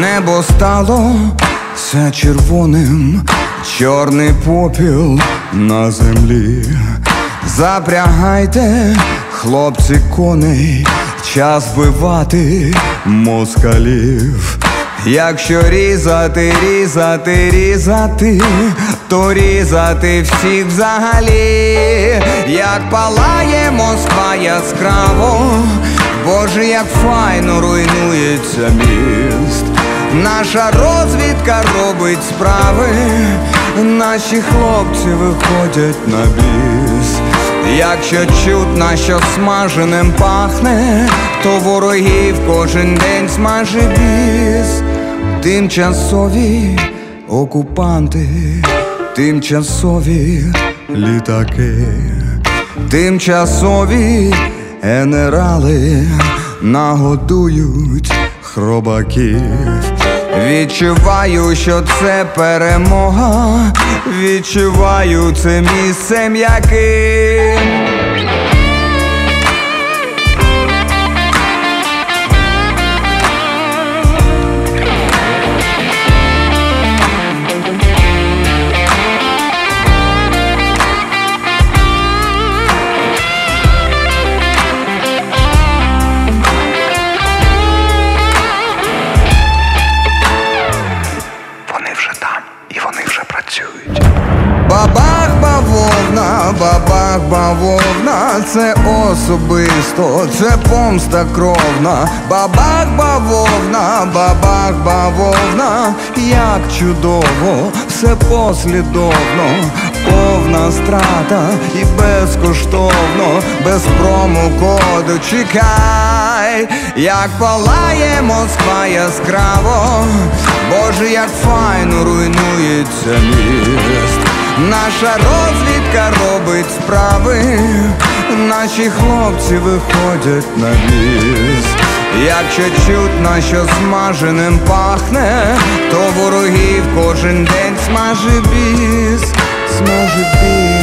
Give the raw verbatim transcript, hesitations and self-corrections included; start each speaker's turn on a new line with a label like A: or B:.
A: Небо стало все червоним, чорний попіл на землі. Запрягайте, хлопці, коней, час вбивати москалів. Якщо різати, різати, різати, то різати всіх взагалі. Як палає Москва яскраво, Боже, як файно руйнується міст. Наша розвідка робить справи, наші хлопці виходять на біс. Якщо чутно, що смаженим пахне, то ворогів кожен день смаже біс. Тимчасові окупанти, тимчасові літаки, тимчасові генерали нагодують хробаків. Відчуваю, що це перемога, відчуваю це місце м'яким. Бабах бавовна, бабах бавовна, це особисто, це помста кровна. Бабах бавовна, бабах бавовна, як чудово, все послідовно. Повна страта і безкоштовно, без промокоду чекай. Як палає Москва яскраво, Боже, як файно руйнується міст. Наша розвідка робить справи, наші хлопці виходять на біс. Якщо чутно, що смаженим пахне, то ворогів кожен день смаже біс, смаже біс.